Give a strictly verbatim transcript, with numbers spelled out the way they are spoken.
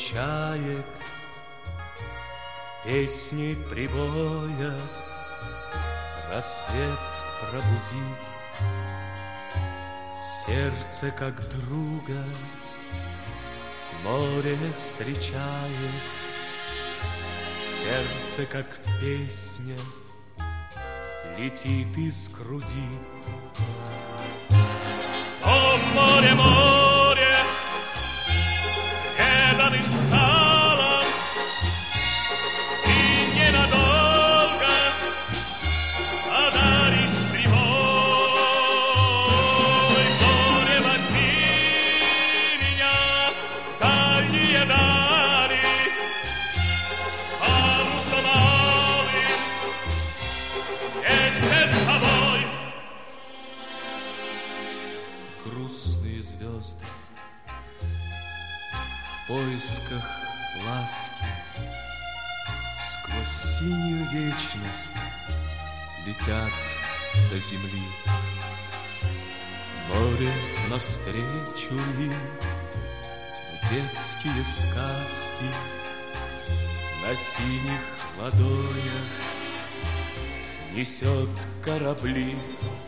чаек, песни прибоя, рассвет пробуди. Сердце, как друга, море встречает, сердце, как песня, летит из груди. О, море, море, преданным стало, и ненадолго одаришь прибой. Море, возьми меня в дальние дали, парусом алым вместе с тобой. Грустные звезды в поисках ласки сквозь синюю вечность летят до земли. Море навстречу им в детские сказки на синих ладонях несет корабли.